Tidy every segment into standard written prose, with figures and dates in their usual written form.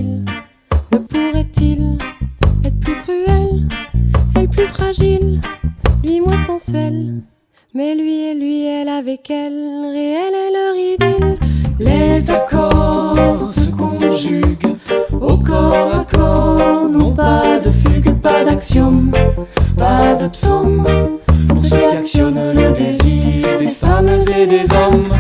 pourrait-il, ne pourrait-il être plus cruel, elle plus fragile, lui moins sensuel, mais lui et lui, elle avec elle, réel est leur idylle. Les accords se conjuguent au corps à corps, non pas de fugue, pas d'axiome, pas de psaume, pour ce qui actionne le désir des femmes et des hommes.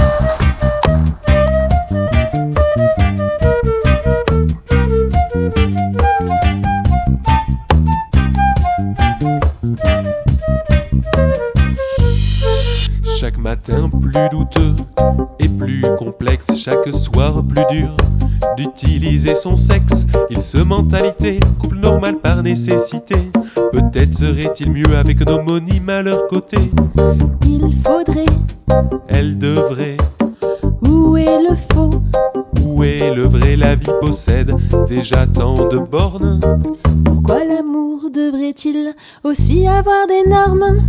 Chaque matin plus douteux et plus complexe, chaque soir plus dur d'utiliser son sexe. Il se mentalité, couple normal par nécessité. Peut-être serait-il mieux avec un homonyme à leur côté. Il faudrait, Elle devrait, où est le faux? où est le vrai? La vie possède déjà tant de bornes. Pourquoi l'amour devrait-il aussi avoir des normes?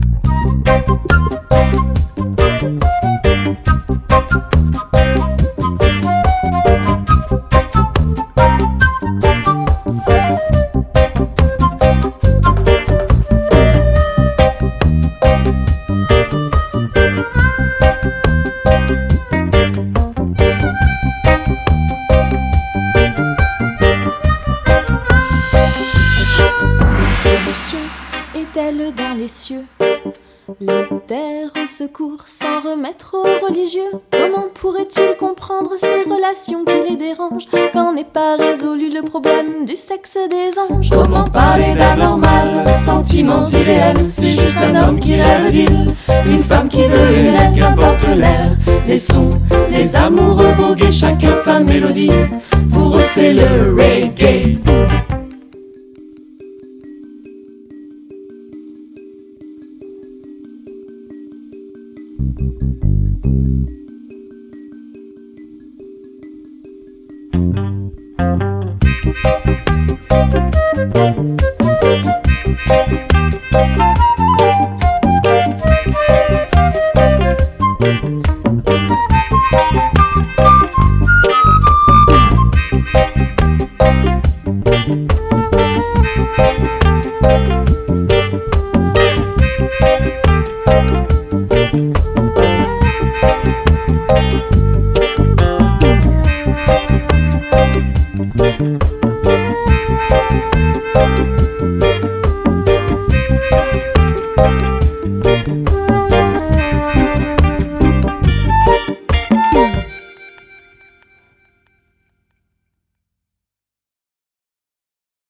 Est-elle dans les cieux? Les terres au secours sans remettre aux religieux. Comment pourrait-il comprendre ces relations qui les dérangent quand n'est pas résolu le problème du sexe des anges? Comment parler d'anormal, sentiments irréels? C'est juste un homme qui rêve d'île, une femme qui veut une aile, qu'importe l'air, les sons, les amoureux voguer, chacun sa mélodie. Pour eux c'est le reggae.